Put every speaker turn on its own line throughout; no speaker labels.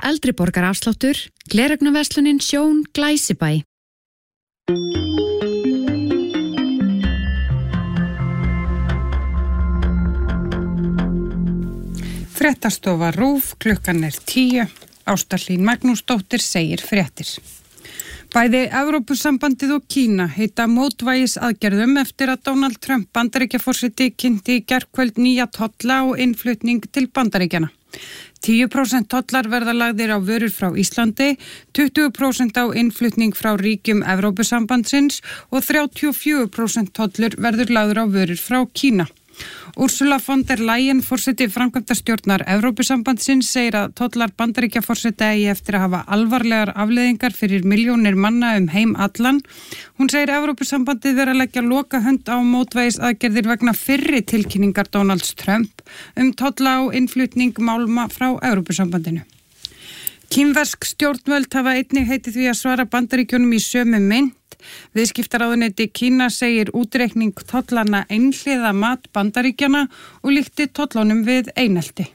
eldri borgar afsláttur, gleraugnarverslunin Sjón Glæsibæ.
Fréttastofa RÚV, klukkan 10, Ásta Hlín Magnúsdóttir segir fréttir. Bæði Evrópusambandið og Kína heita mótvægisaðgerðum eftir að Donald Trump Bandaríkjaforseti kynnti í gærkvöld nýja tolla og innflutning til Bandaríkjanna. 10% tollar verða lagðir á vörur frá Íslandi, 20% á innflutning frá ríkjum Evrópusambandsins og 34% tollur verður lagður á vörur frá Kína. Ursula von der Leyen, forseti framkvæmdastjórnar Evrópusambandsins, segir að tollar Bandaríkjaforseta eigi eftir að hafa alvarlegar afleiðingar fyrir milljónir manna heim allan. Hún segir Evrópusambandið vera að leggja lokahönd á mótvægisaðgerðir vegna fyrri tilkynningar Donalds Trump tolla á innflutning málma frá Evrópusambandinu. Kínversk stjórnvöld hafa einnig heitið því að svara Bandaríkjunum í sömu mynt. Viðskiptaráðuneyti Kína segir útreikning tollana einhliða mat Bandaríkjanna og líkti tollunum við einelti.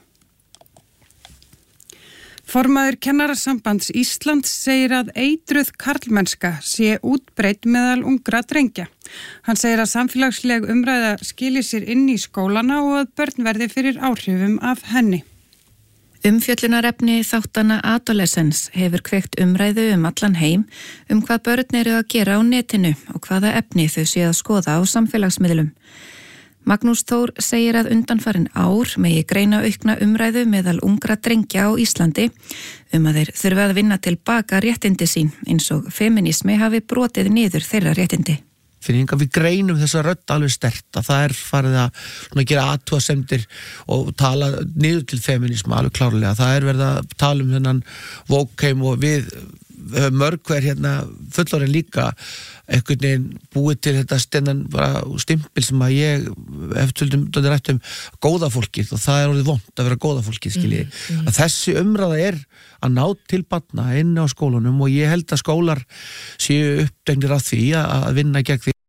Formaður Kennarasambands Íslands segir að eitruð karlmennska sé útbreidd meðal ungra drengja. Hann segir að samfélagsleg umræða skili sér inn í skólana og að börn verði fyrir áhrifum af henni.
Umfjöllunarefni þáttana Adolescence hefur kveikt umræðu allan heim hvað börn eru að gera á netinu og hvaða efni þau séu að skoða á samfélagsmiðlum. Magnús Þór segir að undanfarin ár megi greina aukna umræðu meðal ungra drengja á Íslandi að þeir þurfa að vinna til baka réttindi sín eins og feminismi hafi brotið niður þeirra réttindi.
Fyrir við greinum þessa rödd alveg sterkt að það farið að gera athugasemdir og tala niður til feminisma alveg klárlega. Það verið að tala þennan vókheim og við mörg hver fullorðin líka einhvern veginn búið til þetta stimpil sem að ég hef töldum rætt góða fólkið og það orðið vont að vera góða fólkið skilji. Að þessi umræða að ná til barna inn á skólunum og ég held að skólar séu uppdegnir af því að vinna gegn því.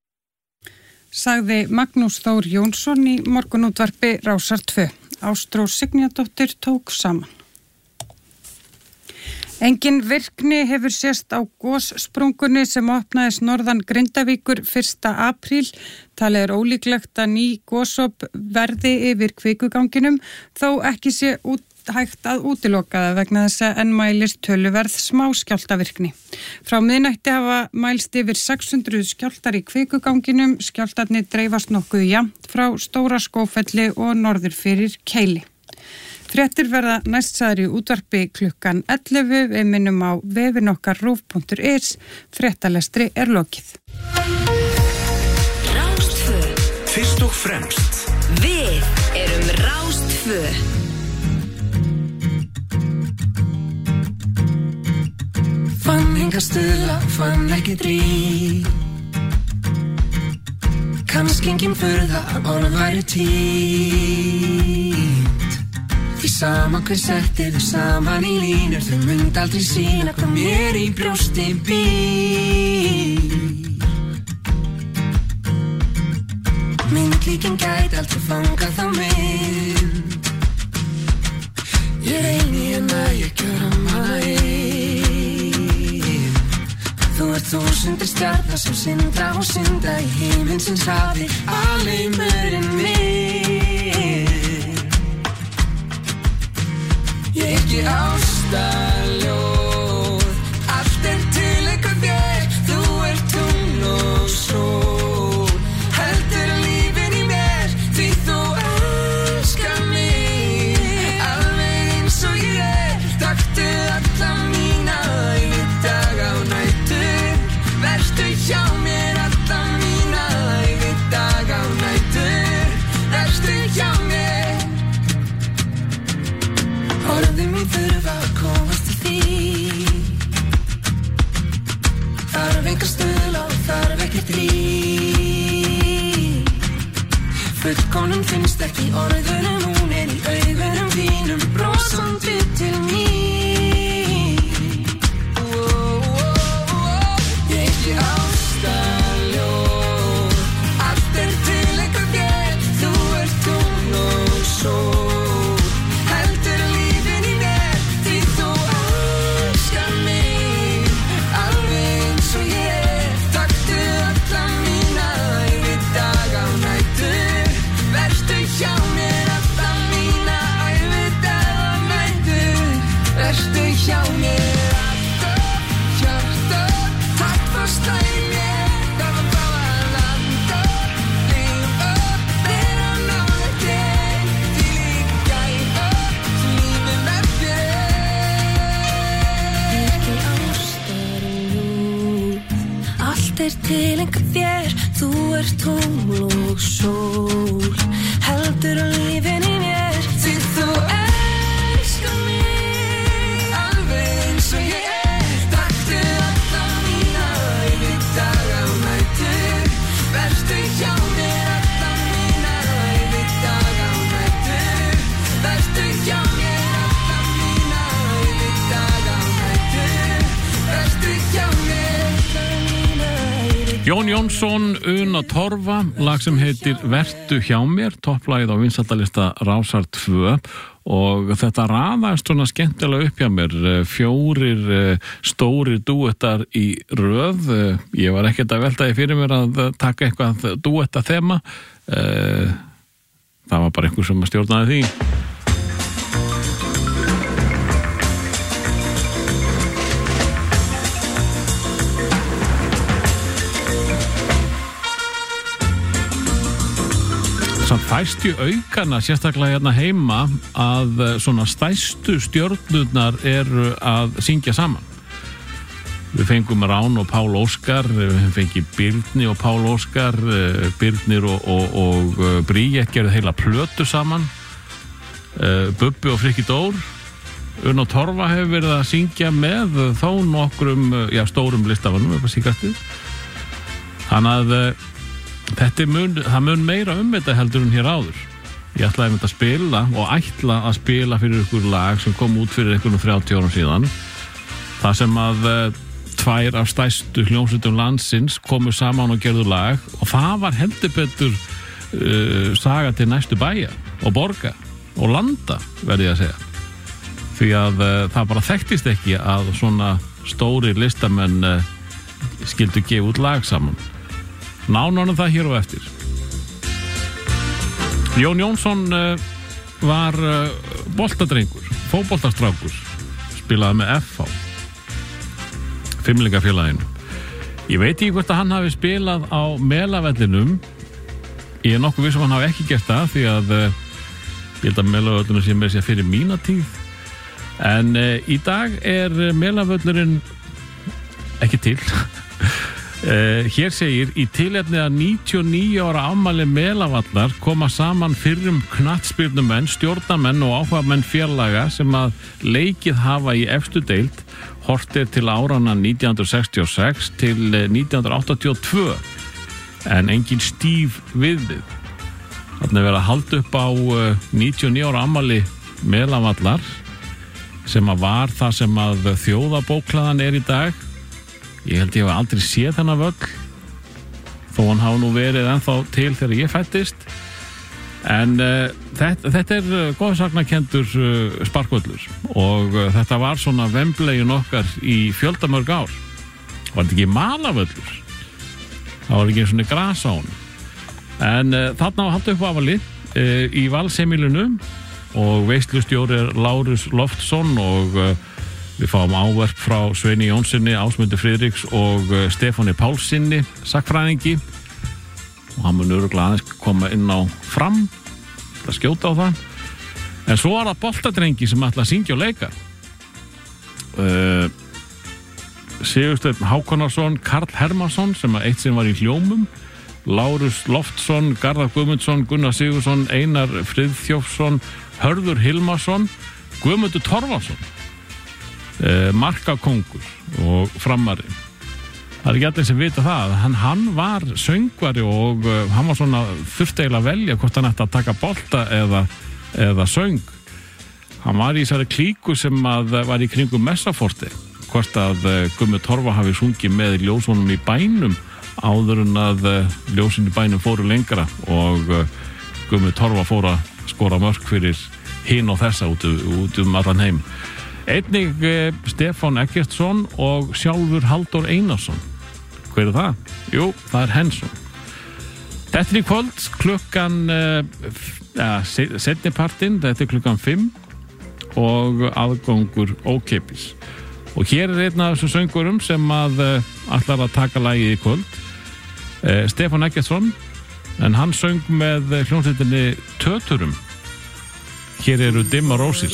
Sagði Magnús Þór Jónsson í morgunútvarpi Rásar 2. Ástrós Signadóttir tók saman. Engin virkni hefur sést á gossprungunni sem opnaðist norðan Grindavíkur 1. apríl. Talið ólíklegt að ný gossop verði yfir kvikuganginum, þó ekki sé hægt að útiloka það vegna þess að enn mælist töluverð smáskjálftavirkni. Frá miðnætti hafa mælst yfir 600 skjálftar í kvikuganginum. Skjálftarnir dreifast nokkuð jafnt frá Stóra Skógfelli og norður fyrir Keili. Fréttir verða næst sagðar í útvarpi klukkan 11. Við minnum á vefinn okkar rúv.is. Fréttalestri lokið.
Rás 2.
Fyrst og fremst.
Við erum Rás 2.
Fann enga stuðla, fann ekki dríf. Kannski engin furða að orð væri týnt. Því sama hver settir þau saman í línur, þau mynd aldrei sýna hvað mér í brjósti býr. Myndlíkin gæti aldrei fangað þá mynd. Ég reyni ég gjöra hana ein. Þú þúsundir stjarna sem syndra og synda í himinsins hafi, alheimurinn minn. Ég ekki ástaljóð, allt til ykkur þér, þú tungl og sól. Heldur lífin í mér, því þú elskar mig, alveg eins og ég taktu alla mína í daga og nætur. Vertu hjá mér alla mína í daga og nætur. Vertu hjá mér. Orðið mín þurfa að heldur til einhver þér. Þú ert tungl og sól, heldur á lífin í mér. Því þú elskar mig alveg eins og ég er. Taktu alla mína ævi, daga og nætur. Vertu hjá mér alla mína ævi, daga og nætur. Vertu hjá mér alla mína ævi, daga og nætur. Vertu hjá mér alla mína ævi.
Jón Jónsson, Una Torfa, lag sem heitir Vertu hjá mér, topplagið á vinsældalista Rásar 2 og þetta raðast svona skemmtilega upp hjá mér, 4 stórir dúettar í röð. Ég var ekkert að velta því fyrir mér að taka eitthvað dúetta þema, það var bara einhver sem stjórnaði því. Samt fæst í aukana, sérstaklega hérna heima, að svona stærstu stjörnurnar eru að syngja saman. Við fengum Rán og Pál Óskar, við fengum Birni og Pál Óskar, Birnir og Bríett gerðu heila plötu saman, Bubbi og Frikki Dór. Una Torfa hefur verið að syngja með þó nokkrum, stórum listafanum upp á síkastið. Þannig að það mun meira þetta heldur en hér áður. Ég ætlaði að spila og ætla að spila fyrir ykkur lag sem kom út fyrir einhvern 30 árum síðan. Það sem að 2 af stærstu hljómsveitum landsins komu saman og gerðu lag og það var heldur betur saga til næstu bæja og borga og landa, verði ég að segja. Því að það bara þekktist ekki að svona stóri listamenn skildu gefa út lag saman. Nánar það hér og eftir. Jón Jónsson var boltadrengur, fótboltastrákur, spilaði með FH, Fimmlingafélaginu. Ég veit ekki hvort að hann hafi spilað á Melavellinum. Ég nokkuð viss hann hafi ekki gert það því að ég held að Melavöllunum sé með sér fyrir mína tíð. En í dag Melavöllurinn ekki til. Hér segir, í tilefni að 99 ára afmæli Melavallar koma saman fyrrum knattspyrnumenn, stjórnarmenn og áhugamenn félaga sem að leikið hafa í efstu deild, horft til árana 1966 til 1982 en engin stíf viðmið. Þarna verið að halda upp á 99 ára afmæli Melavallar sem að var það sem að þjóðabóklaðan í dag. Ég held ég hef aldrei séð þennan völl þó hann hafa nú verið ennþá til þegar ég fættist en þetta góðsagnakendur sparkvöllur og þetta var svona Wembleyin okkar í fjöldamörg ár. Var þetta ekki malavöllur? Það var ekki svona gras á hann en þarna var halda upp á afmæli í Valsheimilinu og veislustjóri Lárus Loftsson og við fáum áverk frá Sveini Jónssoni, Ásmundi Friðriks og Stefáni Pálssyni, sagnfræðingi og hann mun örugglega aðeins koma inn á fram að skjóta á það. En svo var það boltadrengi sem ætla að syngja og leika. Sigursteinn Hákonarsson, Karl Hermansson sem eitt sinn var í Hljómum, Lárus Loftsson, Garðar Guðmundsson, Gunnar Sigursson, Einar Friðþjófsson, Hörður Hilmarsson, Guðmundur Torfason, markakóngur og framari. Það ekki allir sem vita það. Hann var söngvari og hann var svona þurfti eiginlega að velja hvort hann ætti að taka bolta eða söng. Hann var í þessari klíku sem að var í kringum Messaforti. Hvort að Gummi Torfa hafi sungið með ljósunum í bænum áður en að ljósin í bænum fóru lengra og Gummi Torfa fór að skora mörk fyrir hinn og þessa út allan heim. Einnig Stefán Eggertsson og sjálfur Halldór Einarsson. Hver það? Jú, það er Hensson. Þetta í kvöld klukkan seinnipartinn, þetta klukkan 5 og aðgangur ókeypis. Og hér einn af þessum söngurum sem að ætlar að taka lagið í kvöld. Stefán Eggertsson, en hann söng með hljómsveitinni Töturum. Hér eru Dimma Rósir.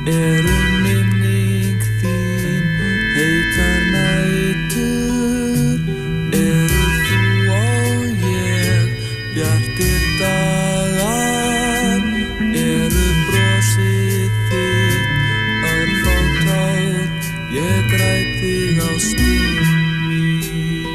eru minning þín heitar nætur, eru þú og ég bjartir dagar, eru brosið þitt örfá tár, ég græt þig ástin mín.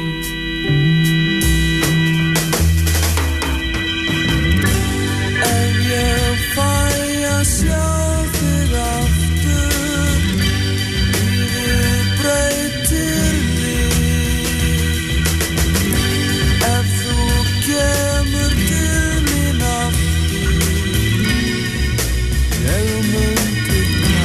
Ef ég fæ að sjá þig aftur, lífið breytir mig. Ef þú kemur til mín aftur, ég mundi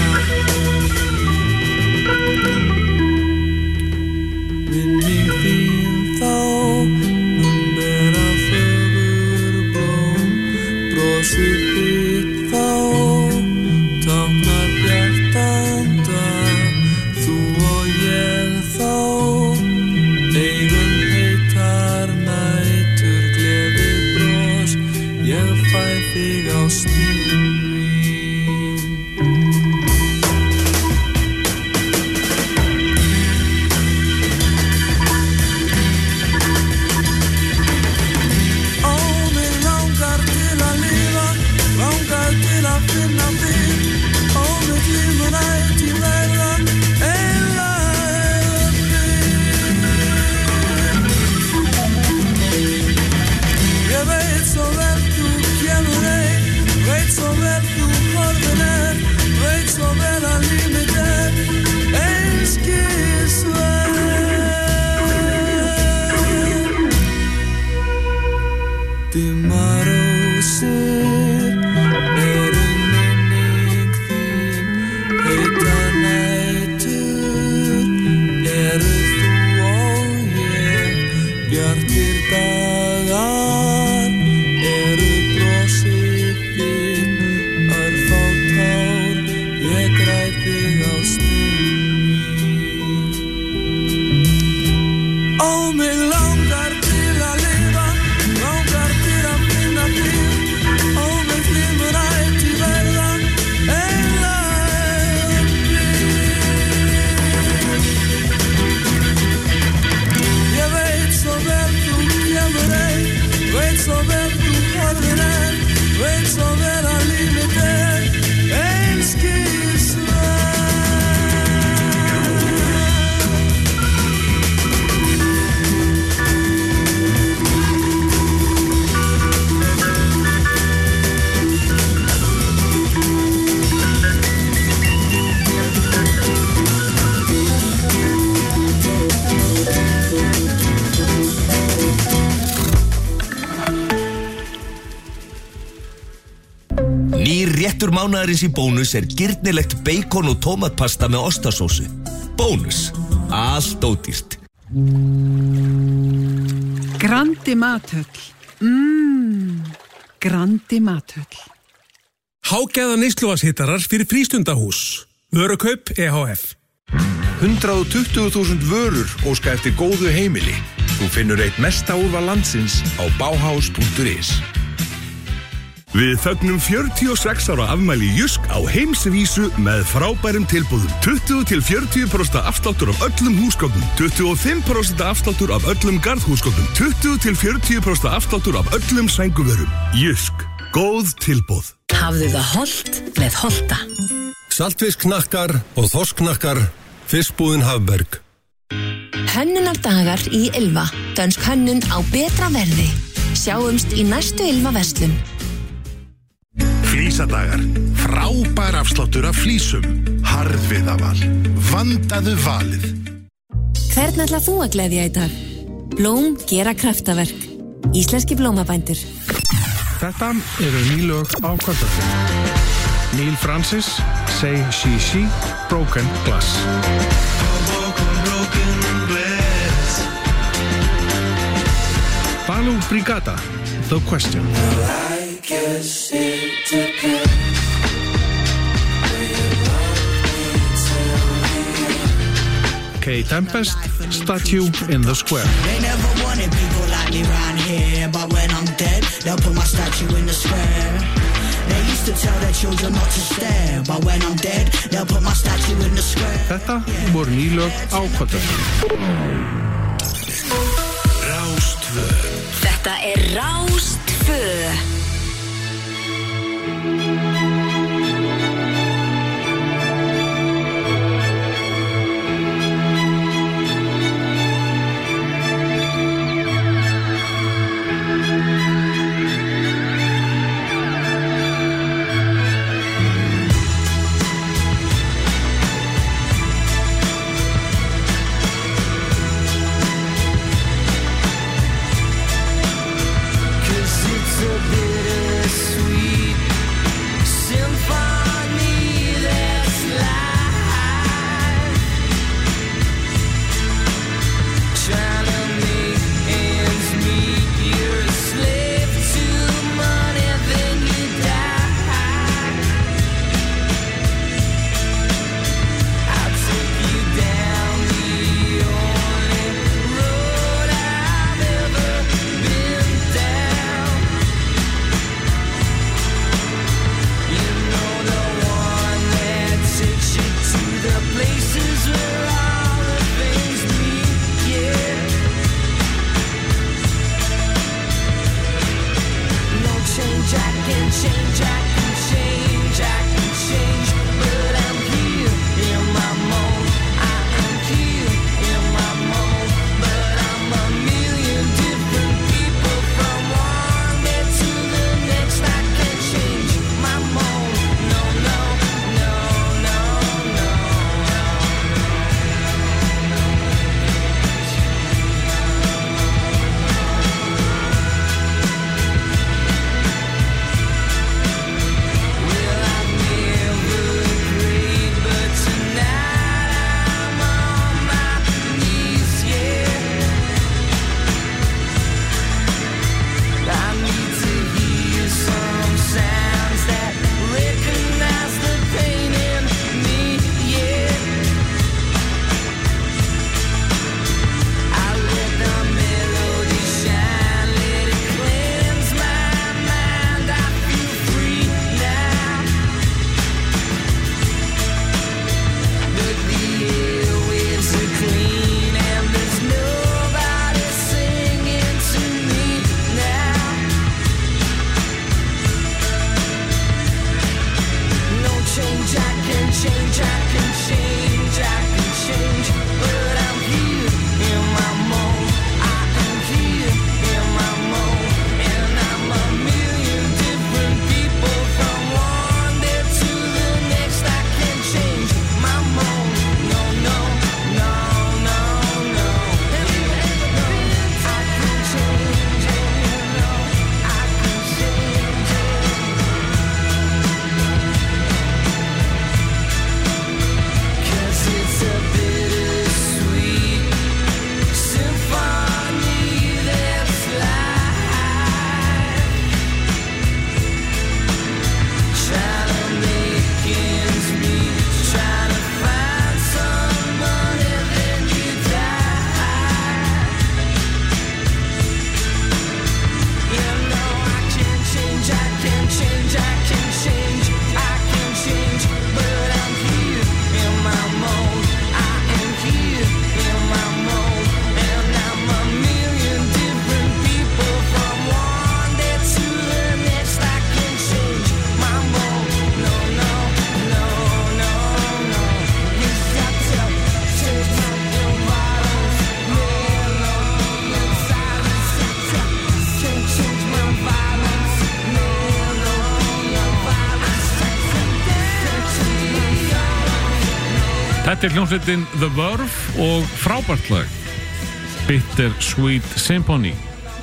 minning þín þá mun bera fögur blóm, brosið þitt þá táknar bjartan dag, þú og ég þá eigum heitar nætur, gleði bros, ég fæ þig ástin mín. Ó, mig langar til að lifa, langar til að finna þig, ó, mig glímur ætíð verða einlægur þig. Ég veit svo vel þú kemur ei, veit svo vel þú horfin veit svo vel að líf mitt einskis Dimmar rósir eru minning þín heitar nætur, eru þú og ég bjartir dagar, eru brosið þitt örfá tár, ég græt þig ástin mín. Ó, mig langar til að lifa, langar til að finna þig, ó, mig glímur ætíð verða einlægur þig. Ég veit svo vel þú kemur ei, veit svo vel þú horfin veit svo vel að líf mitt einskis
Nýr réttur mánaðarins í Bónus gyrnilegt bacon og tómatpasta með ostasósu. Bónus. Allt ódýrt.
Grandi mathöll. Grandi mathöll.
Hágæða neysluvatnshittarar fyrir frístundahús. Vörukaup EHF.
120.000 vörur óska eftir góðu heimili. Þú finnur eitt mesta úrval landsins á bauhaus.is.
Við fögnum 46 ára afmæli Jysk á heimsvísu með frábærum tilboðum. 20-40% afsláttur af öllum húsgögnum, 25% afsláttur af öllum garðhúsgögnum, 20-40% afsláttur af öllum sænguvörum. Jysk, góð tilboð.
Hafðu það hollt með Holta.
Saltfiskknakkar og þorskknakkar, fiskbúðin Hafberg.
Hönnunardagar í Ylva. Dönsk hönnun á betra verði. Sjáumst í næstu Ylva-verslun.
Flísadagar. Frábær afsláttur af flísum. Harðviðaval. Vandaðu valið.
Hvern ætlar þú að gleðja í dag? Blóm gera kraftaverk. Íslenski blómabændur.
Þetta eru nýlög á kvöldvöldum. Neil Francis, Say She She, Broken Glass. Balu Brigada, The Question. Kay Tempest, Statue in the Square.
They never wanted people like me round here, but when I'm dead, they'll put my statue in the square. They used to tell their children not to stare, but when I'm dead,
Þetta voru nýlög á kvöldvöldinu.
Rástvö. Þetta Rástvö.
Þetta hljómsveitin The Verve og frábært lag Bittersweet Symphony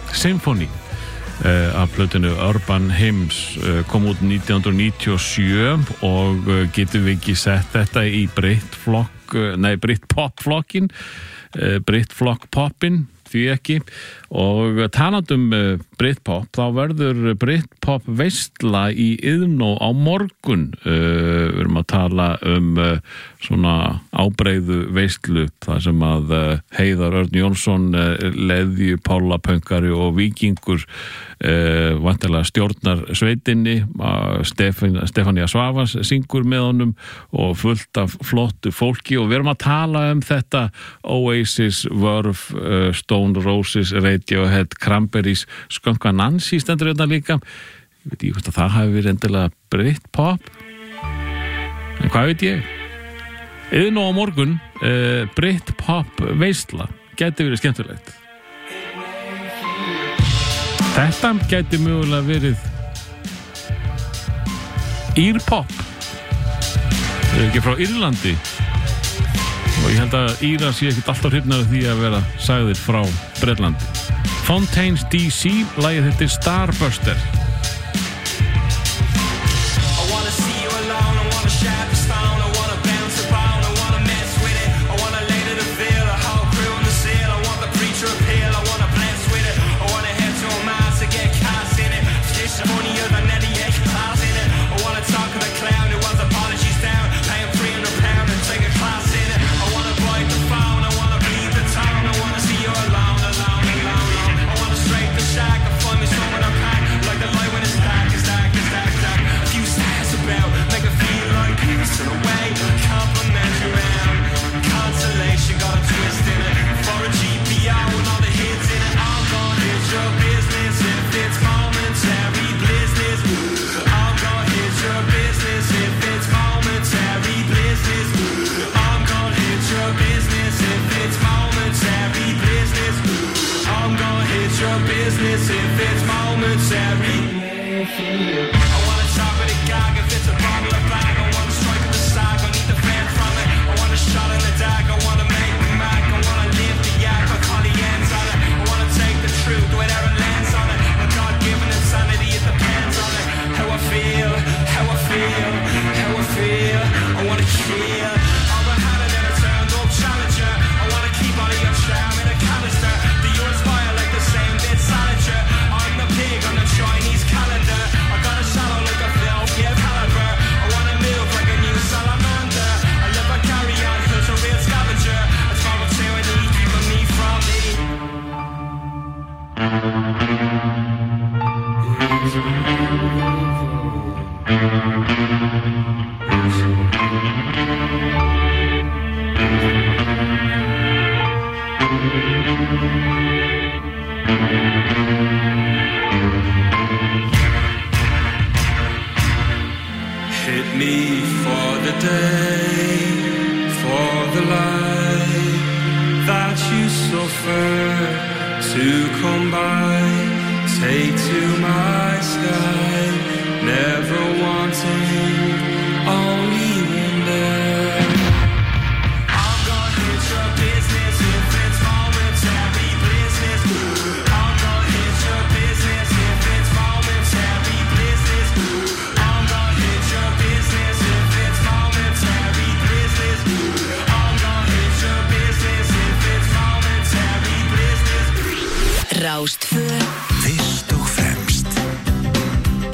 af plötinu Urban Hymns kom út 1997 og getum við ekki sett þetta í Britpop-flokkin Britflock-poppin því ekki og talandum Britpop þá verður Britpop veistla í Iðnó á morgun við erum að tala svona ábreiðu veislu þar sem að Heiðar Örn Jónsson, Leðju, Pála Pönkari og Víkingur vantilega stjórnar sveitinni, Stefania Svavas syngur með honum og fullt af flottu fólki og við erum að tala þetta Oasis, Verve, Stone Roses, Radiohead, Cranberries, Skunk Anansi stendur þetta líka. Ég veit ekki hvort að það hafi verið endilega Britpop, en hvað veit ég? Eða nú á morgun Britpop veisla gæti verið skemmtilegt. Þetta gæti mögulega verið Írpop. Það er ekki frá Írlandi og ég held að Írar sé ekkert alltaf hrifnar af því að vera sagðir frá Bretlandi. Fontaines DC, lagið þetta Starbuster.
Rástfö. Fyrst og fremst.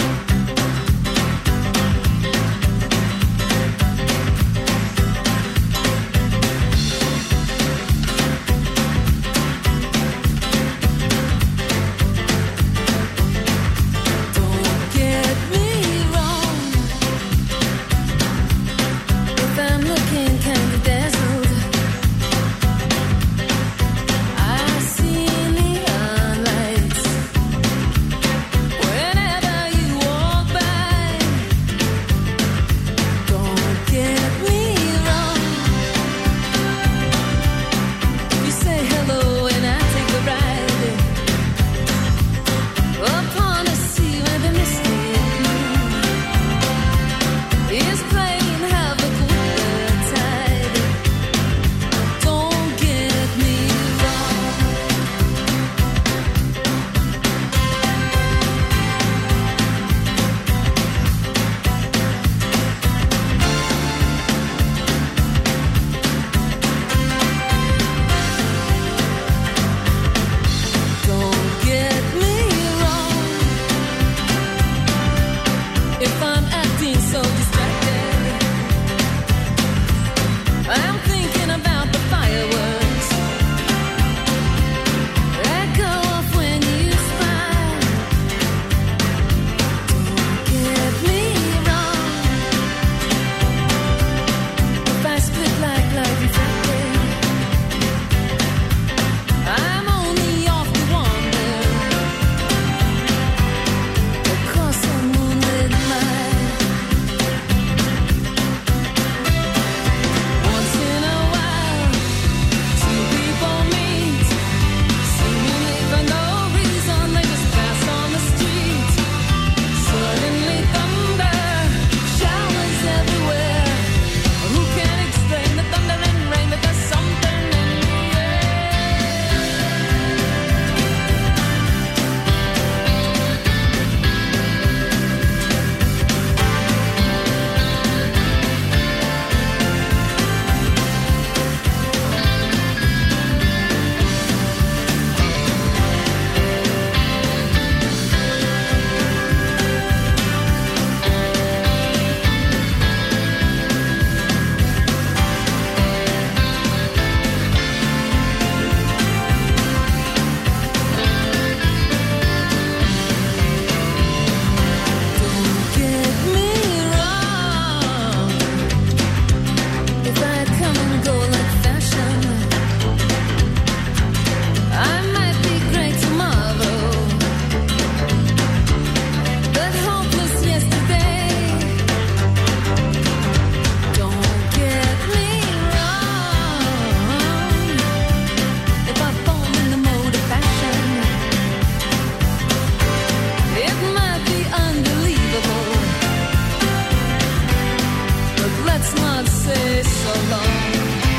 say so long.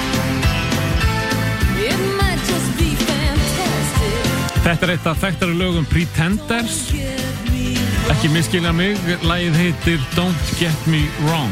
It might just be fantastic.
Þetta eitt af þekktari lögum Pretenders. Ekki misskilja mig, lagið heitir Don't Get Me Wrong.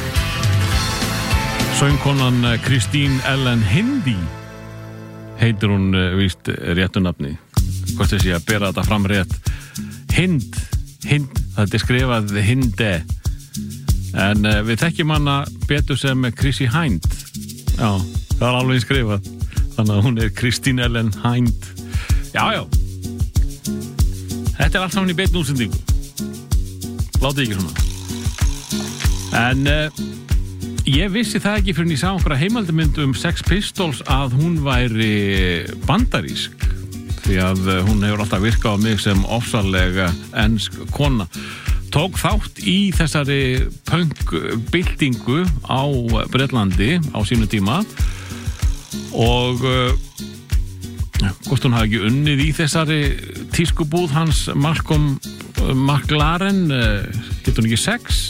Söngkonan Christine Ellen Hindi heitir hún víst réttu nafni. Hvort þessi að bera þetta fram rétt. Hind, þetta er skrifað Hinde. En við þekkjum hana betur sem Chrissy Hind. Já, það er alveg skrifað. Þannig að hún er Christine Ellen Hind. Já. Þetta er allt saman í beinni útsendingu. Látið ekki svona. En ég vissi það ekki fyrir en ég sá einhverja heimildamynd Sex Pistols að hún væri bandarísk. Því að hún hefur alltaf virkað á mig sem ofsalega ensk kona. Tók þátt í þessari punk-byltingu á Bretlandi á sínu tíma og hvort hún hafi ekki unnið í þessari tískubúð hans Malcolm McLaren, getur hún ekki Sex,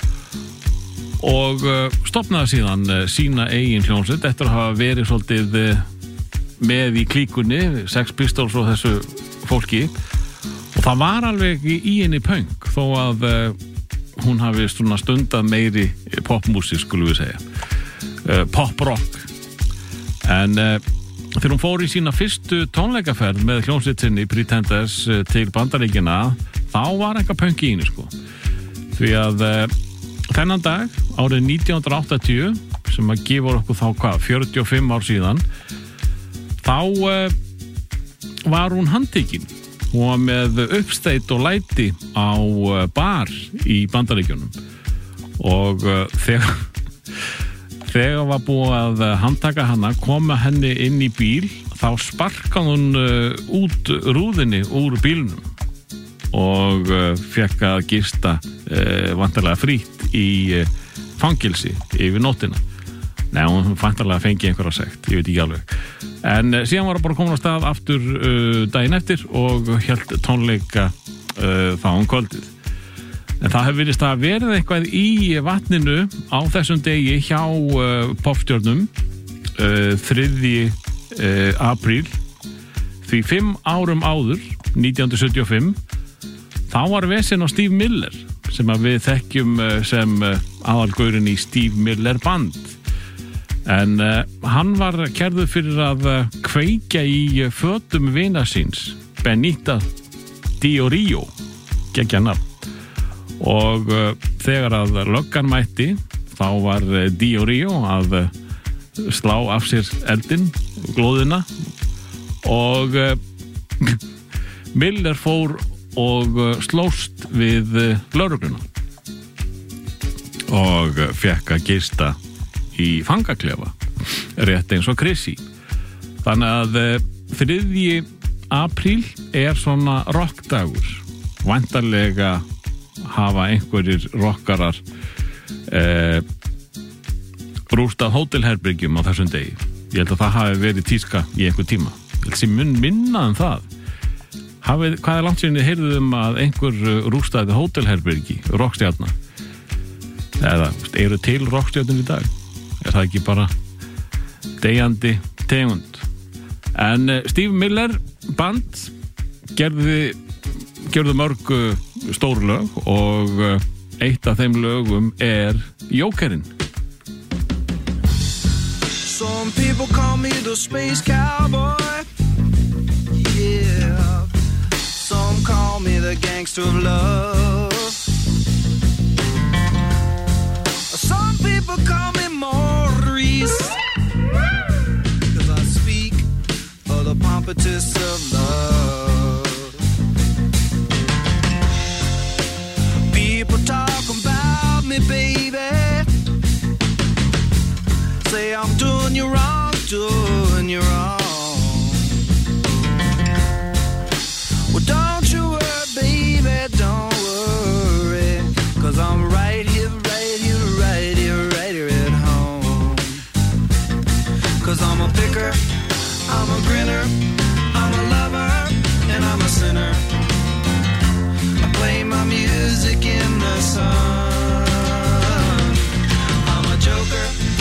og stofnaði síðan sína eigin hljómsveit eftir að hafa verið svolítið með í klíkunni, Sex Pistols og þessu fólki, og það var alveg í henni punk þó að hún hafi stundað meiri popmúsík, skulum við segja, pop-rock. En þegar hún fór í sína fyrstu tónleikaferð með hljómsveitinni Pretenders til Bandaríkjanna, þá var eitthvað punk í henni, sko. Því að þennan dag, árið 1980, sem að gefa okkur þá 45 ár síðan, þá var hún handtekin. Hún var með uppsteyt og læti á bar í Bandaríkjunum og þegar var búið að handtaka hana, koma henni inn í bíl, þá sparkaði hún út rúðinni úr bílnum og fekk að gista vantarlega frítt í fangilsi yfir nóttina. Nei, hún vantarlega fengi einhverja sekt, ég veit ekki alveg. En síðan var það bara komin á stað aftur daginn eftir og hélt tónleika þá kvöldið. En það hefur verið eitthvað í vatninu á þessum degi hjá popstjörnum 3. apríl, því 5 árum áður, 1975, þá var vesen á Steve Miller sem að við þekkjum sem aðalgaurinn í Steve Miller Band. En hann var kærður fyrir að kveikja í fötum vina síns, Benita Diorio, geggja nafn. Og þegar að löggan mætti, þá var Diorio að slá af sér eldinn, glóðina, og Miller fór og slóst við lögregluna og fekk að gista í fangaklefa, rétt eins og Chrissy. Þannig að 3. apríl er svona rockdagur. Væntanlega hafa einhverjir rockarar rústað hótelherbyggjum á þessum degi. Ég held að það hafi verið tíska í einhver tíma. Ég held sem minna það. Hvað er langt síðan þið heyrðuð að einhver rústaði hótelherbyggi, rockstjarna? Eða eru til rockstjarnir í dag? Er það ekki bara deyjandi tegund? En Steve Miller Band gerðu mörg stór lög og eitt af þeim lögum er Jókerinn.
Some people call me the space cowboy. Yeah. Some call me the gangster of love. Some people call me Maurice, 'cause I speak of the pompatus of love. People talk about me, baby, say I'm doing you wrong, doing you wrong. Well, don't you worry, baby, don't worry, 'cause I'm right here, right here, right here, right here at home. 'Cause I'm a picker, I'm a grinner, I'm a lover, and I'm a sinner. I play my music in the sun. I'm a joker,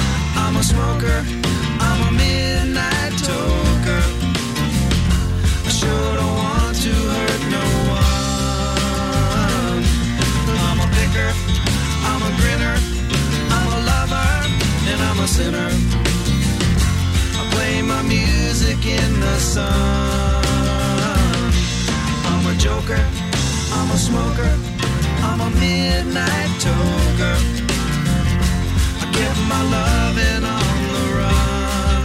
a sinner. I play my music in the sun. I'm a joker, I'm a smoker, I'm a midnight toker. I get my loving on the run.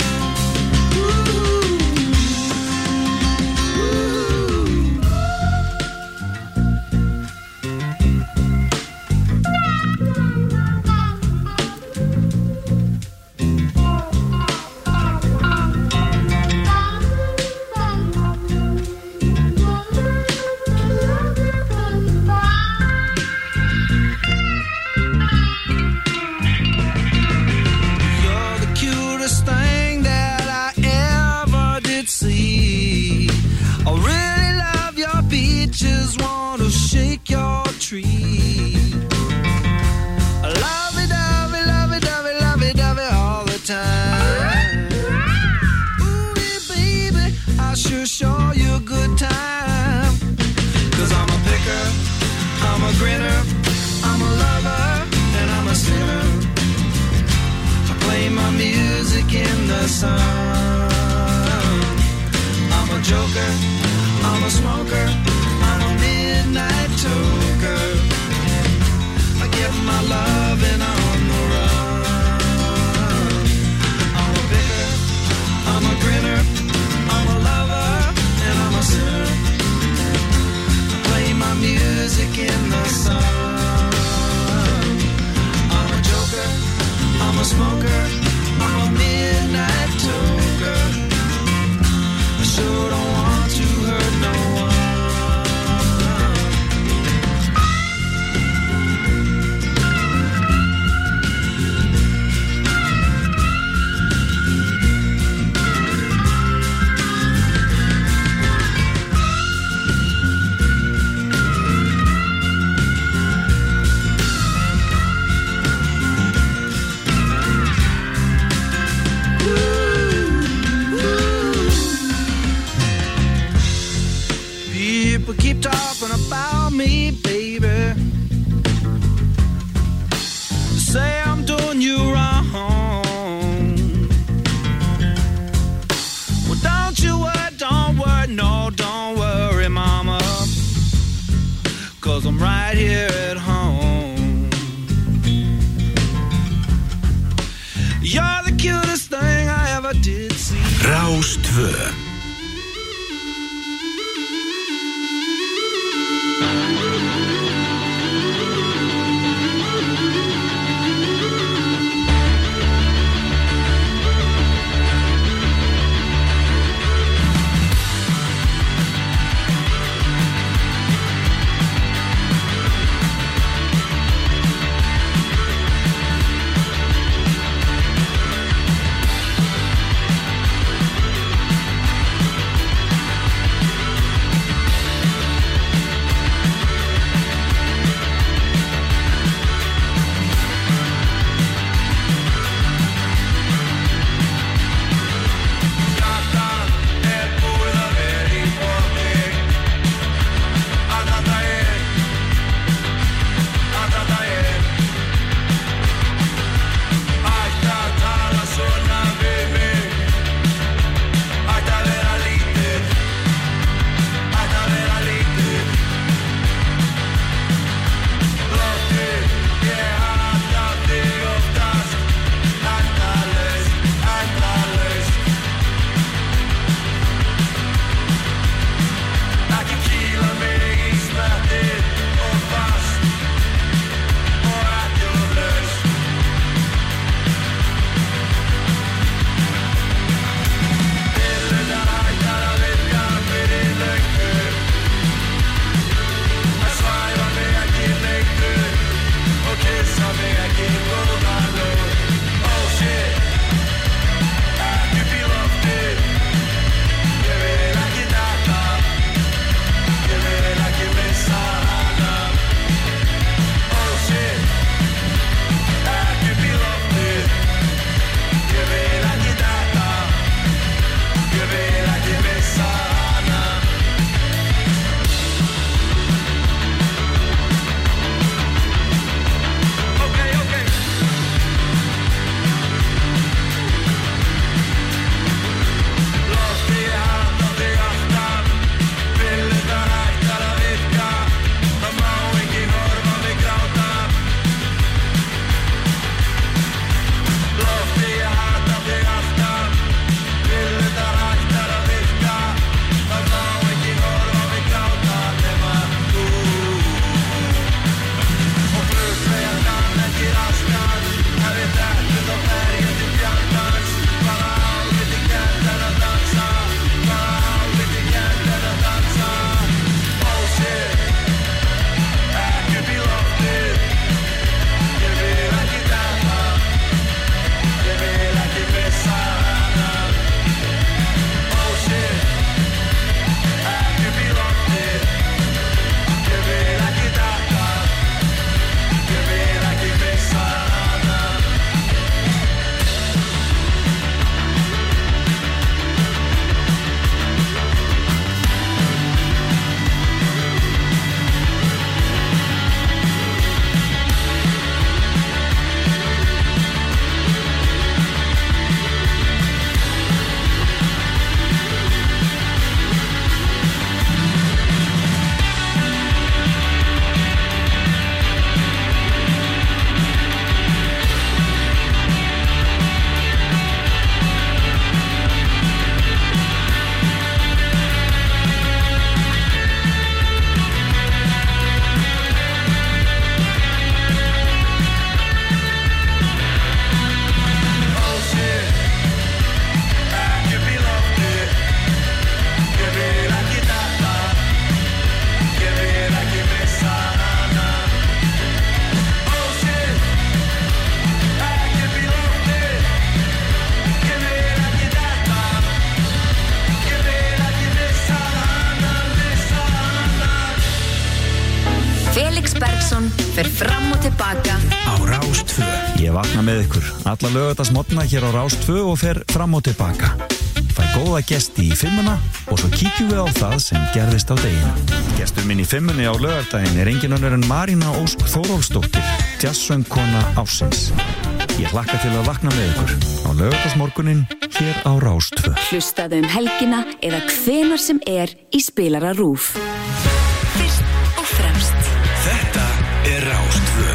fer fram og tilbaka
á Rás 2. Ég vakna með ykkur alla laugardagsmorgna hér á Rás 2 og fer fram og tilbaka. Fæ góða gesti í 5-una og svo kíkjum við á það sem gerðist á deginu. Gestur minn í 5-unni á laugardaginn engin önnur en Marína Ósk Þórólfsdóttir, jazzsöngkona ársins. Ég hlakka til að vakna með ykkur á laugardagsmorguninn hér á Rás 2.
Hlustaðu helgina eða hvenar sem í spilara RÚV. Fyrst og fremst.
Þetta Rás 2.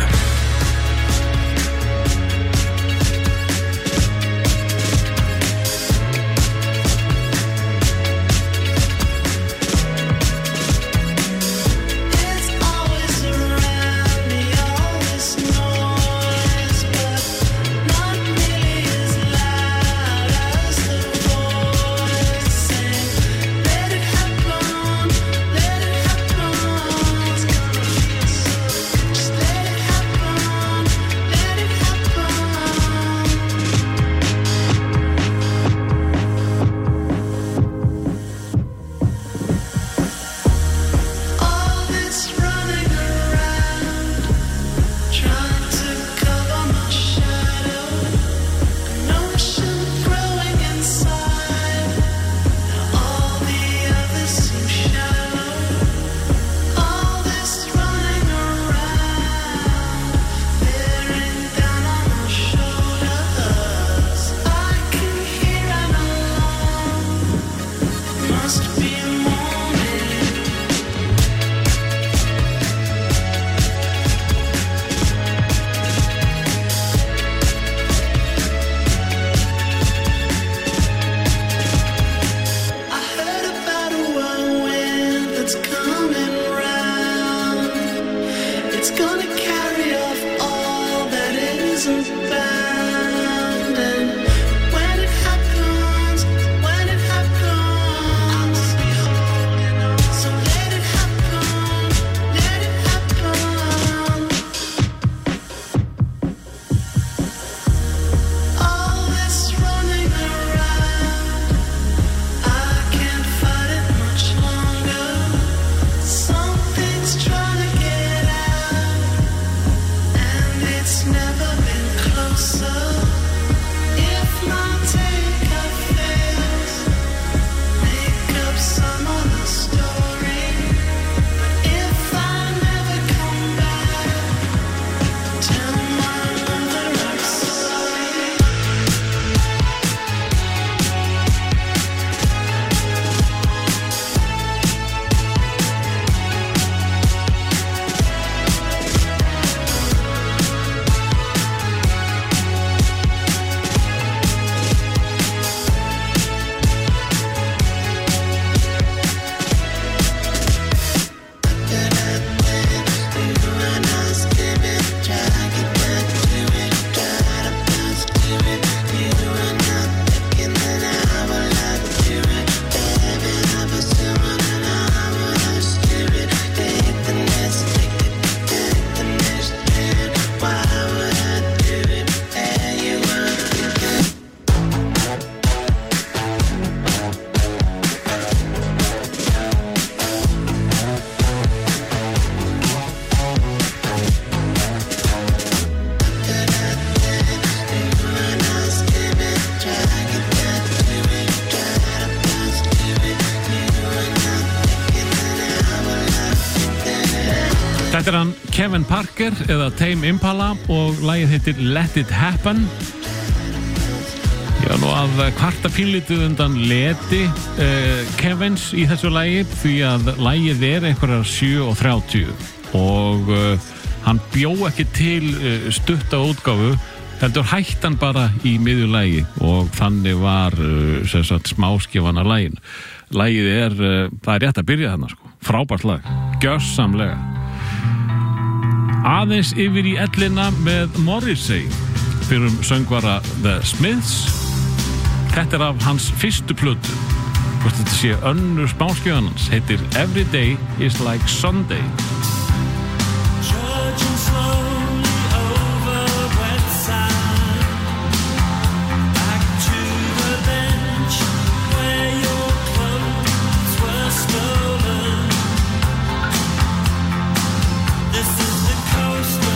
Þetta hann Kevin Parker eða Tame Impala og lagið heitir Let It Happen. Já, nú að kvarta pínlítið undan leti Kevins í þessu lagi því að lagið einhverjar 7:30 og hann bjó ekki til stutta útgáfu, heldur hætti hann bara í miðju lagi og þannig var smáskifan að laginu. Lagið það rétt að byrja þarna sko, frábært lag, gjörsamlega. Aðeins yfir í ellina með Morrissey fyrir söngvara The Smiths. Þetta af hans fyrstu plötu. Hvort þetta sé önnur smáskjöfan hans, heitir Every Day is Like Sunday.
This is the coast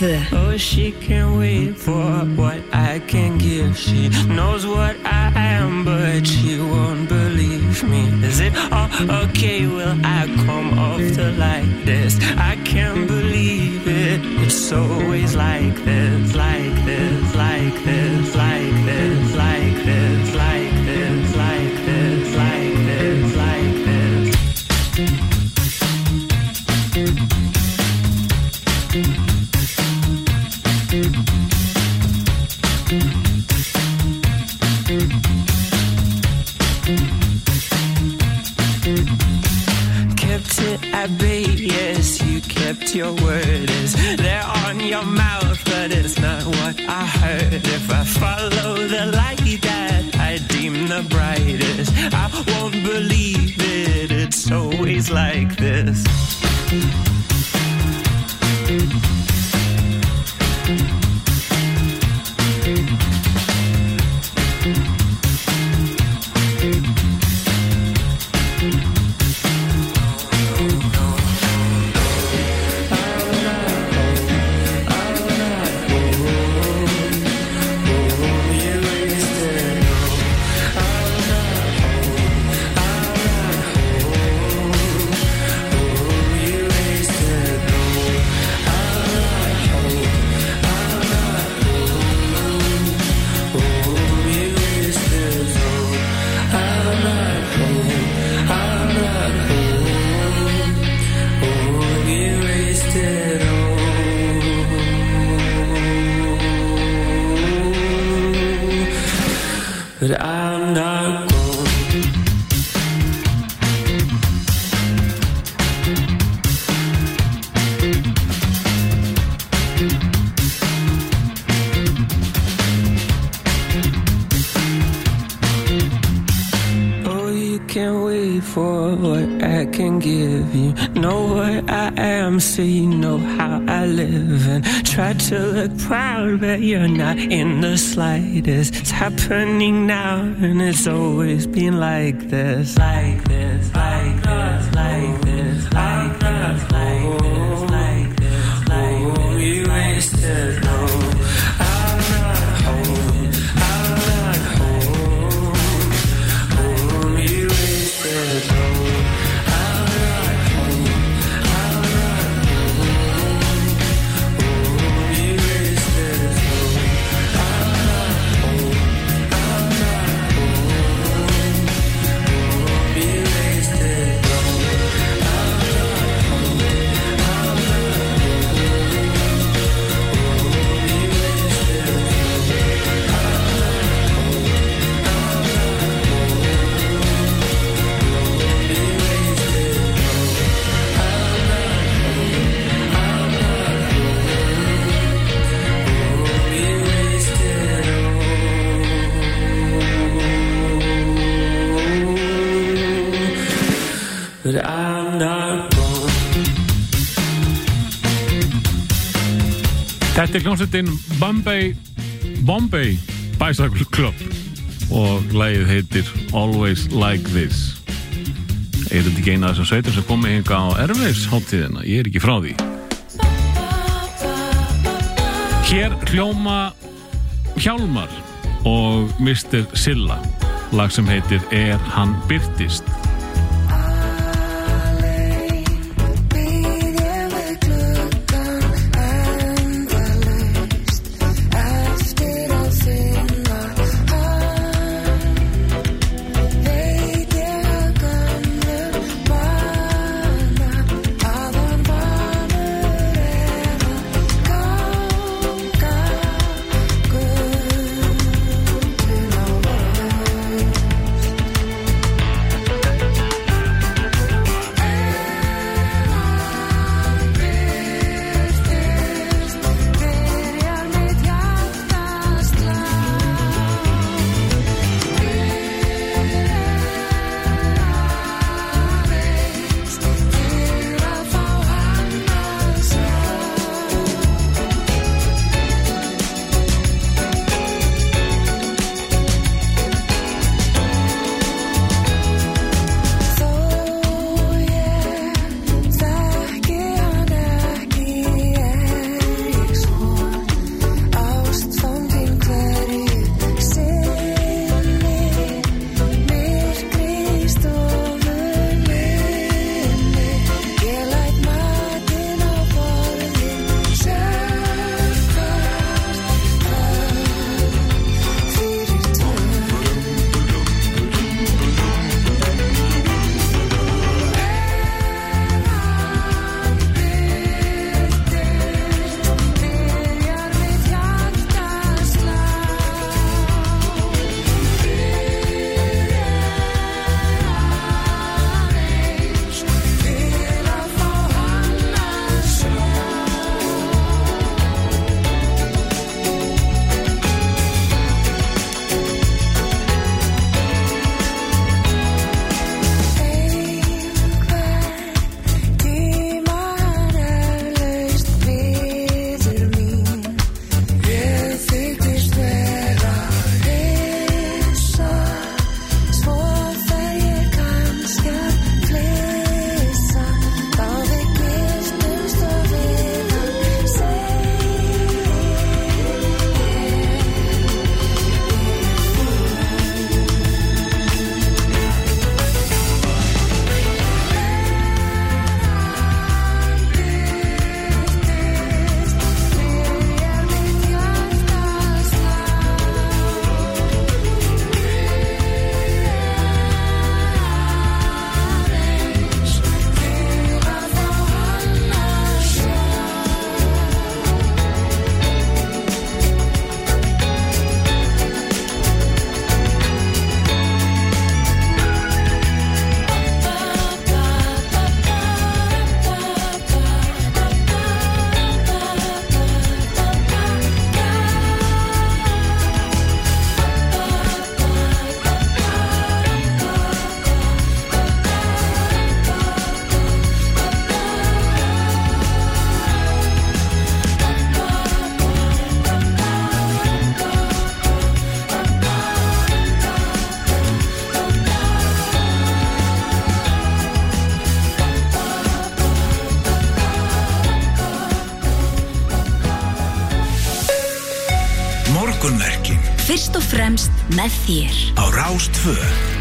2.
Oh, she can't wait for what I can give. She knows what I am, but she won't believe me. Is it all okay? Will I come off the like this? I can't believe it. It's always like this, like this, like this, like this, like this, like this, like this, like this, like this. Kept it at bay, yes, you kept your word. Is there on your mouth, but it's not what I heard. If I follow the light that I deem the brightest, I won't believe it, it's always like this. But I'm not gone. Oh, you can't wait for what I can give. You know what I am, so you know how I live. And try to look proud, but you're not in the slightest. It's happening now, and it's always been like this. Like this, like this, like this, like this, like this, like this, like this. You wasted no. I'm not home, I'm not home. Oh, you wasted no. I'm not home, I'm not home. Oh, you wasted no. I'm not home, I'm not home. Oh, you wasted no. I'm not home, I'm not But I'm not gone.
Þetta hljómsveitin Bombay Bicycle Club og lagið heitir Always Like This. Er þetta ekki eina af þessum sveitum sem komið hinga á Airwaves hátíðina? Ég ekki frá því. Hér hljóma Hjálmar og Mr. Silla, lag sem heitir Hann birtist.
morgunverkin.
Fyrst og fremst með þér.
Á Rás 2.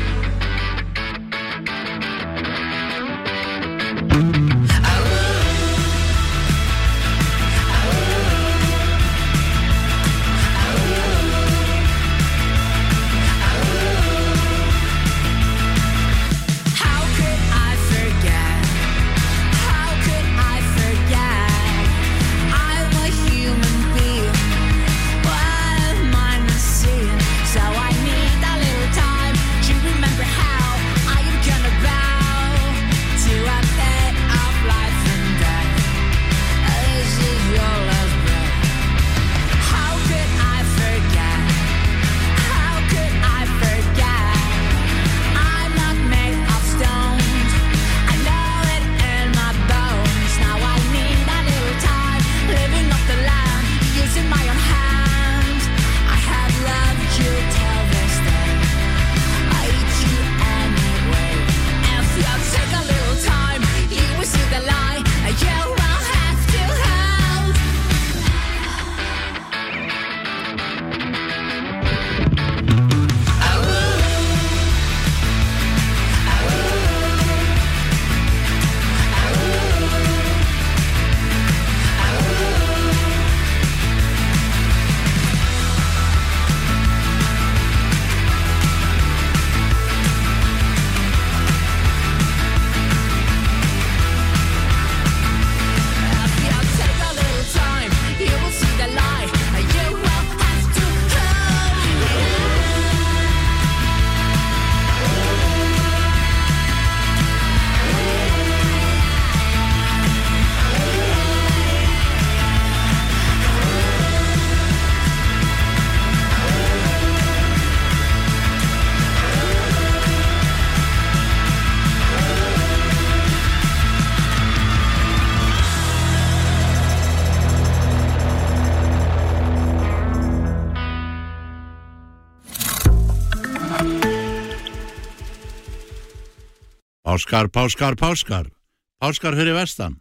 Páskar fyrir vestan.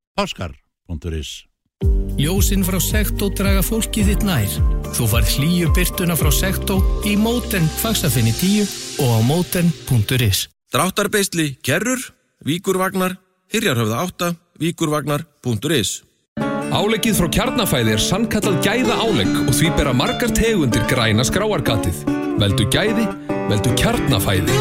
Páskar.is.
Ljósin frá Secto draga fólkið þitt nær. Þú færð hlýju birtuna frá Secto í Móten Faxafinni 10 og á Móten.is.
Dráttarbeisli, kerrur, víkurvagnar, Hyrjarhöfða 8, víkurvagnar.is.
Áleggið frá Kjarnafæði sannkallað gæða álegg og því bera margar tegundir græna skráargatið. Veldu gæði, veldu Kjarnafæði.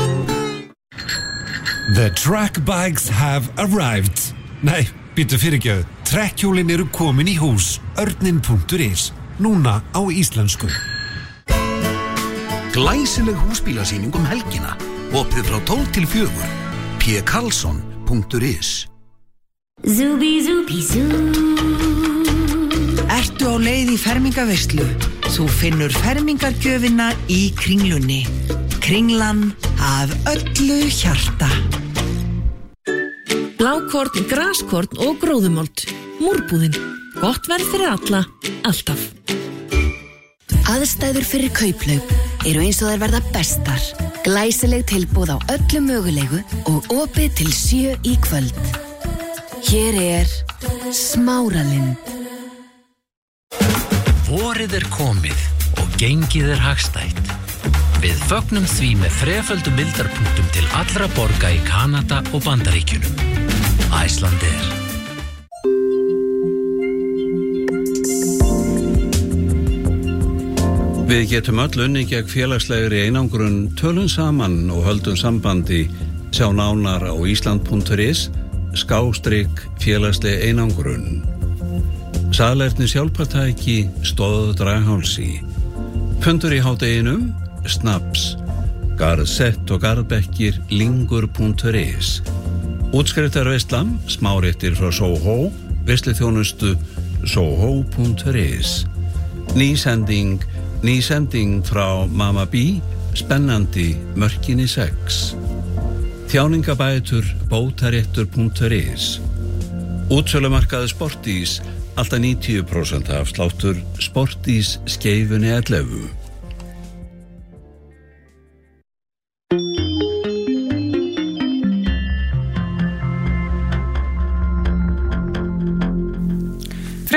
The track bags have arrived. Nei, býttu fyrirgjöð. Trekkhjólin eru komin í hús. Örnin.is. Núna á íslensku.
Glæsileg húsbílasýning helgina. Opið frá 12 til 4. pkarlsson.is.
Zúbi, zúbi, zú. Ertu á leið í fermingaveislu? Þú finnur fermingargjöfina í Kringlunni. Kringlan af öllu hjarta.
Blákorn, graskorn og gróðumold. Múrbúðin. Gott verð fyrir alla, alltaf.
Aðstæður fyrir kauplaup eru eins og þær verða bestar. Glæsileg tilboð á öllu mögulegu og opið til 7 í kvöld. Hér Smáralind.
Vorið komið og gengið hagstætt. Við fögnum því með þreföldum mildarpunktum til allra borga í Kanada og Bandaríkjunum. Icelandair.
Við getum öll unnið gegn félagslegri einangrun, tölum saman og höldum sambandi. Sjá nánar á Ísland.is /félagsleg einangrun. Salerni sjálfpartæki stóð Draghálsi. Fundur í hádeginum, snaps, garðsett og garðbekkir lingur.is. Útskriftarveislan, smáréttir frá Soho, veisluþjónustu soho.is. Ný sending frá Mamma B, spennandi mörkinni 6. Þjáningabætur bótaréttur.is. Útsölumarkaði Sportís, alltaf 90% afsláttur, Sportís Skeifunni 11.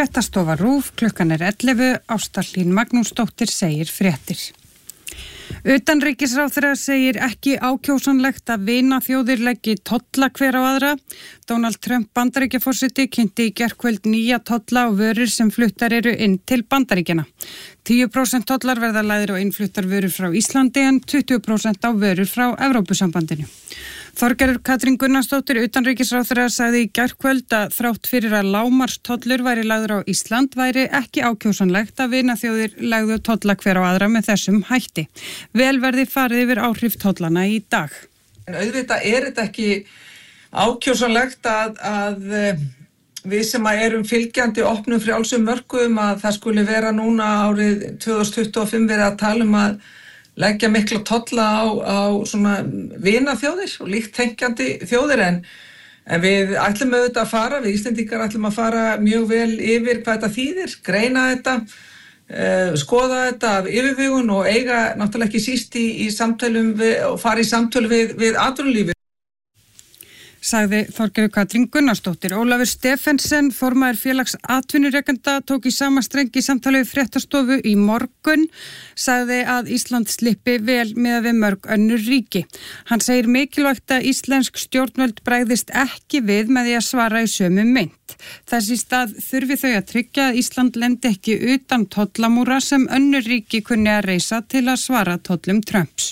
Fréttastofa RÚV, klukkan 11, Ásta Hlín Magnúsdóttir segir fréttir. Utanríkisráðherra segir ekki ákjósanlegt að vinaþjóðir leggi tolla hver á aðra. Donald Trump Bandaríkjaforseti kynnti í gærkvöld nýja tolla á vörur sem fluttar eru inn til Bandaríkjanna. 10% tollar verða lagðir á innfluttar vörur frá Íslandi en 20% á vörur frá Evrópusambandinu. Þorgerður Katrín Gunnarsdóttir utanríkisráðherra sagði í gærkvöld að þrátt fyrir að lágmarkstollur væri lagður á Ísland væri ekki ákjósanlegt að vinaþjóðir legðu tolla hver á aðra með þessum hætti. Vel verði farið yfir áhrif tollana í dag.
En auðvitað þetta ekki ákjósanlegt að við sem erum fylgjandi opnum frjálsum mörkuðum að það skuli vera núna árið 2025 verið að tala um að leggja mikla tolla á svona vinaþjóðir og líkt tengjandi þjóðir en við ætlum auðvitað að fara, við Íslendingar ætlum að fara mjög vel yfir hvað þetta þýðir, greina þetta, skoða þetta af yfirvegun og eiga náttúrulega ekki síst í samtölum og fara í samtöl við atvinnulífið.
Sagði Þorgerður Katrín Gunnarsdóttir. Ólafur Stephensen, formaður félags atvinnurekenda, tók í sama streng í samtali við Fréttastofu í morgun, sagði að Ísland slippi vel með við mörg önnur ríki. Hann segir mikilvægt að íslensk stjórnvöld bregðist ekki við með því að svara í sömu mynt. Þess í stað þurfi þau að tryggja að Ísland lendi ekki utan tollamúra sem önnur ríki kunni að reisa til að svara tollum Trumps.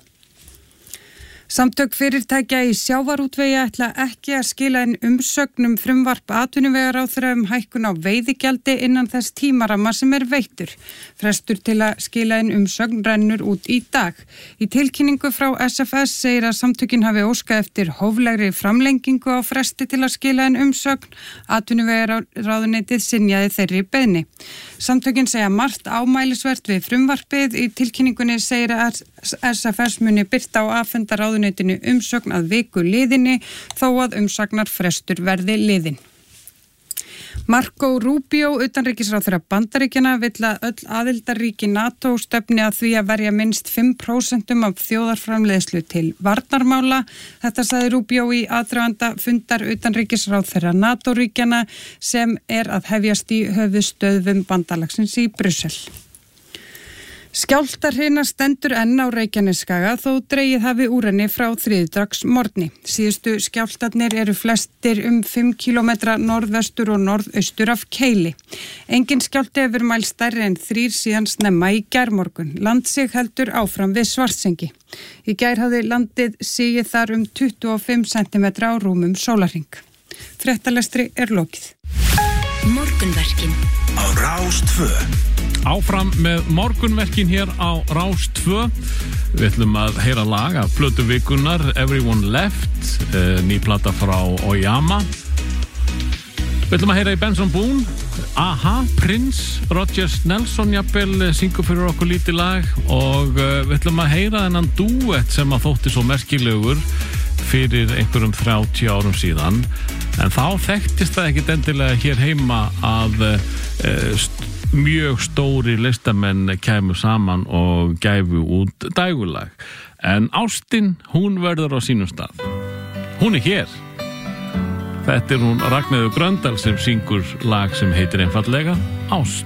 Samtök fyrirtækja í sjávarútvegi ætla ekki að skila inn umsögnum frumvarp atvinnuvegaráðherra hækkun á veiðigjaldi innan þess tímaramma sem veittur. Frestur til að skila inn umsögn rennur út í dag. Í tilkynningu frá SFS segir að samtökin hafi óskað eftir hóflegri framlengingu á fresti til að skila inn umsögn. Atvinnuvegaráðuneytið synjaði þeirri beiðni. Samtökin segja margt ámælisvert við frumvarpið. Í tilkynningunni segir að SFS muni birta á afhenda ráðuneytinu umsögn að viku liðinni þó að umsagnar frestur verði liðin. Marco Rubio, utanríkisráðherra Bandaríkjanna, vill að öll aðildarríki NATO stefni að því að verja minnst 5% af þjóðarframleiðslu til varnarmála. Þetta sagði Rubio í aðdraganda fundar utanríkisráðherra NATO-ríkjanna sem að hefjast í höfuðstöðvum bandalagsins í Brussel. Skjálftahrina stendur enn á Reykjanesskaga þó dregið hafi úr henni frá þriðjudagsmorgni. Síðustu skjálftarnir eru flestir 5 kilometra norðvestur og norðaustur af Keili. Engin skjálfti hefur mælst stærri en 3 síðan snemma í gærmorgun. Landsig heldur áfram við Svartsengi. Í gær hafði landið sigið þar 25 cm á rúmum sólarhring. Fréttalestri lokið.
Morgunverkin
á Rás 2.
Áfram með morgunverkin hér á Rás 2. Við ætlum að heyra lag af plötu vikunar Everyone Left, ný plata frá Oyama. Við ætlum að heyra í Benson Boone, Aha, Prince, Rogers Nelson jafnvel syngur fyrir okkur lítið lag og við ætlum að heyra þennan duett sem að þótti svo merkilegur fyrir einhverjum 30 árum síðan en þá þekktist það ekkit endilega hér heima að mjög stóri listamenn kæmu saman og gæfu út dægulag en ástin, hún verður á sínum stað. Hún hér. Þetta hún Ragnheiður Gröndal sem syngur lag sem heitir einfaldlega Ást.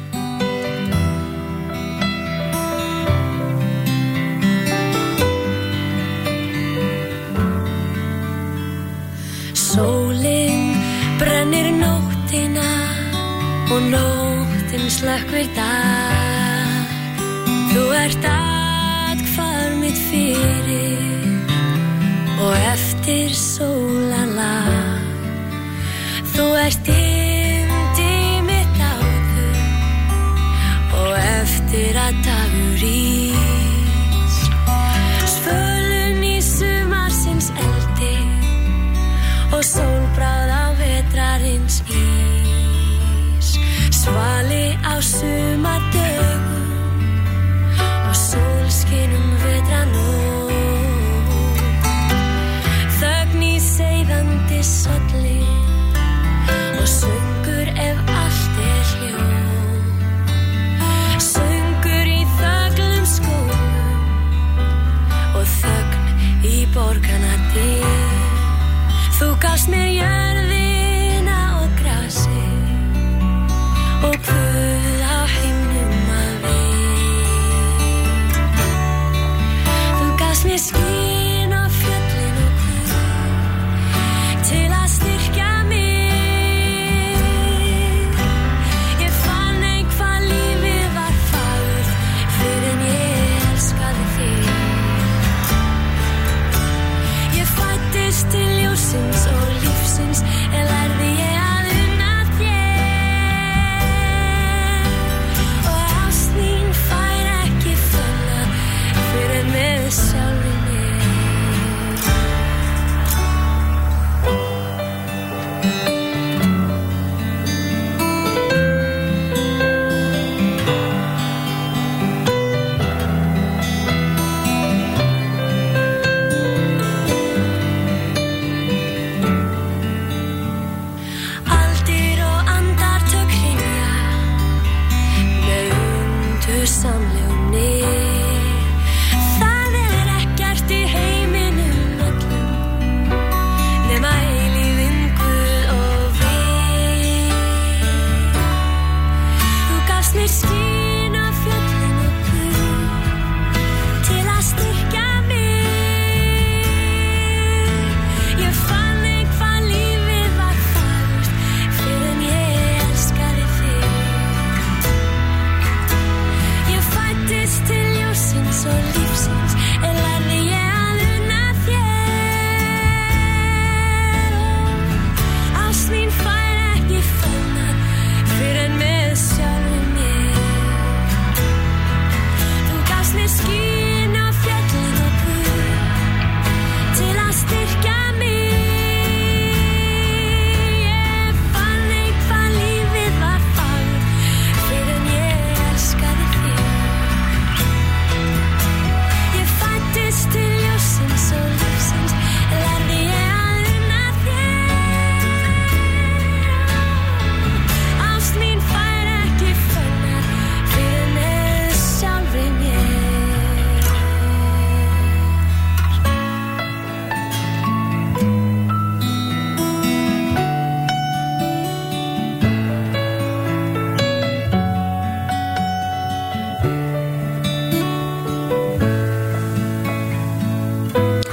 Sólin brennir nóttina og nóttin slökkvir dag. Þú ert athvarf mitt fyrir og eftir sólarlag. Þú ert yndi mitt áður og eftir að dagur rís. Svölun í sumarsins eldi og sólbráð á vetrarins ís. Svali á sumardögum og sólskinum vetranótt. Þögn í seiðandi solli og söngur ef allt hljóð. Söngur í þöglum skógum og þögn í borgarna dyr. Þú gafst mér jörðina og grasið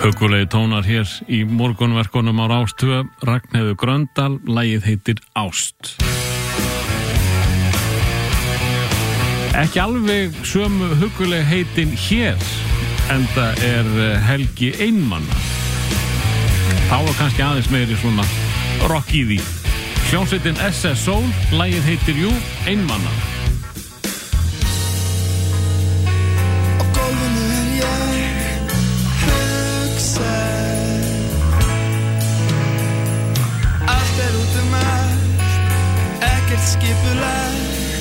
Huggulegi tónar hér í morgunverkunum á Rás 2, Ragnheiður Gröndal, lagið heitir Ást. Ekki alveg sömu hugguleg heitin hér, enda helgi einmanna. Þá kannski aðeins meiri svona rock í því. Hljómsveitin SS Soul, lagið heitir jú Einmanna.
Á gólfinu ég hugsa, allt út allt, ekkert skipulag.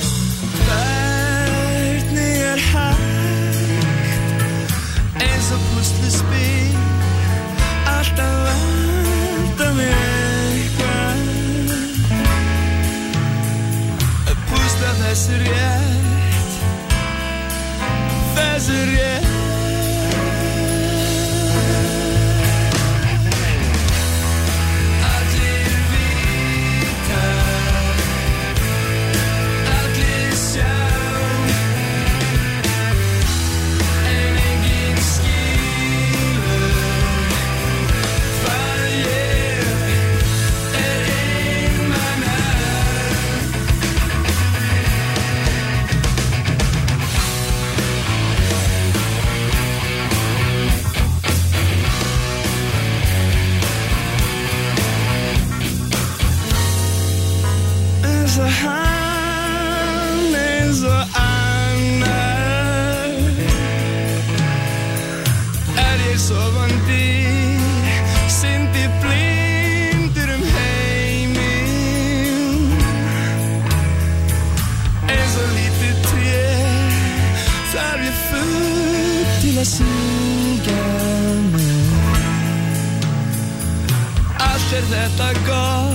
Hvernig hægt, eins og púsluspil, alltaf vanta mig eitthvað. Púsla þessu rétt, þessu rétt. Allir vita, allir sjá, en enginn skilur hvað ég einmana. Eins og hann, eins og annar, ég sofandi, syndi blindur heiminn. Eins og lítið tré, þarf ég fugl til að syngja með. Allt þetta gott,